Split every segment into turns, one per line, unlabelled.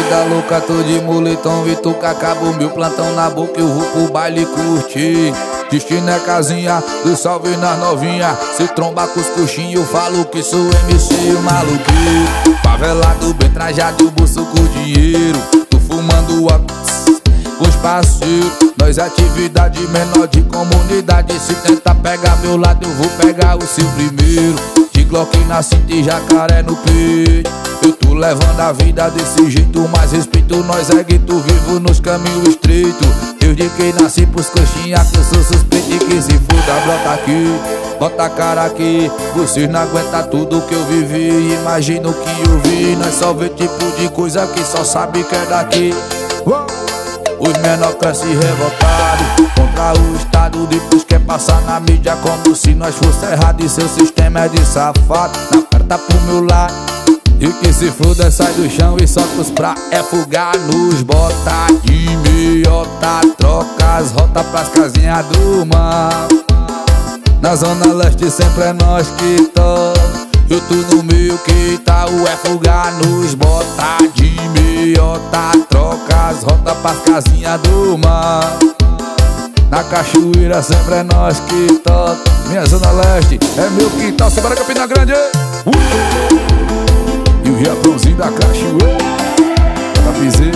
vida louca, tô de moletom e tu acaba o meu plantão na boca, eu vou pro baile curtir. Destino é casinha, do salve nas novinha. Se tromba com os coxinhos, eu falo que sou MC o maluqueiro. Favelado, bem trajado, bolso com dinheiro. Tô fumando com os parceiros. Nós atividade menor de comunidade. Se tentar pegar meu lado, eu vou pegar o seu primeiro. De Glock na cinta e jacaré no peito. Eu tô levando a vida desse jeito, mas respeito nós é gueto, vivo nos caminhos estreitos. Desde que nasci pros coxinha que eu sou suspeito e que se foda, brota aqui, bota a cara aqui. Vocês não aguentam tudo que eu vivi, imagina o que eu vi. Nós só vê tipo de coisa que só sabe que é daqui. Os menor crescem revoltados contra o Estado, depois quer passar na mídia como se nós fosse errado. E seu sistema é de safado, na perna pro meu lado. E que se foda, sai do chão e solta os pra fugar nos bota de meiota, troca as rotas pras casinhas do mal. Na zona leste sempre é nós que toca. Eu tô no meio que tá o fugar nos bota de meiota, troca as rotas pras casinhas do mal. Na cachoeira sempre é nós que toca. Minha zona leste é meu quintal, se bora Campina Grande. E o Riachãozinho da cachoeira, JP,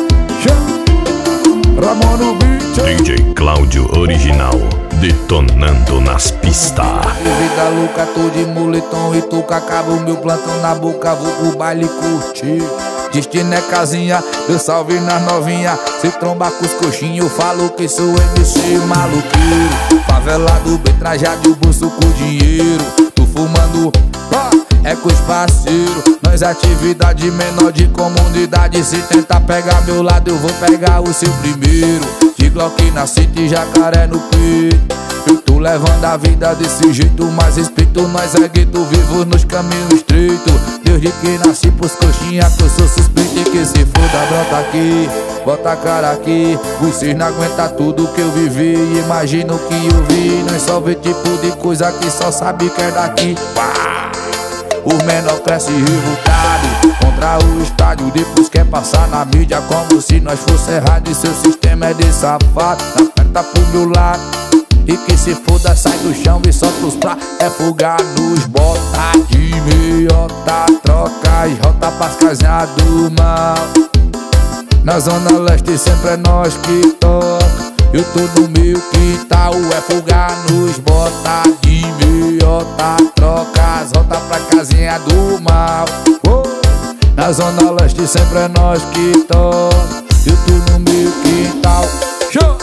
Ramon no beat.
DJ Cláudio Original, detonando nas pistas.
Vida louca, tô de moletom e tu acaba o meu plantão na boca, vou pro baile curtir. Destino é casinha, eu salve nas novinha. Se tromba com os coxinhos, eu falo que sou MC maluqueiro. Favelado, bem trajado, o bolso com dinheiro. Tô fumando é com os parceiros. Nós atividade menor de comunidade. Se tentar pegar meu lado, eu vou pegar o seu primeiro. De Glock na cinta e jacaré no peito. Eu tô levando a vida desse jeito, mas respeito nós é gueto, vivo nos caminhos estreitos. Desde que nasci pros coxinha que eu sou suspeito e que se foda, brota aqui, bota a cara aqui. Vocês não aguentam tudo que eu vivi, imagina o que eu vi. Nós só vê tipo de coisa que só sabe que é daqui. Os menor crescem revoltados contra o estádio, depois quer passar na mídia como se nós fosse errado. E seu sistema é de safado, na perna pro meu lado. E que se foda, sai do chão e solta os pra fugar nos bota de meiota, troca as rotas pras casinhas do mal. Na zona leste sempre é nós que toca. Eu tô no meio que tá o fugar nos bota de meiota, troca as rotas pra casinha do mal. Na zona leste sempre é nós que toca. Eu tô no meio que tá o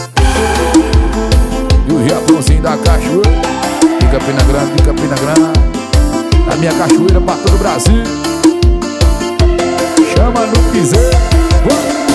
e o Riachãozinho da cachoeira, de Campina Grande, de Campina Grande. A minha cachoeira pra todo o Brasil. Chama no piseiro.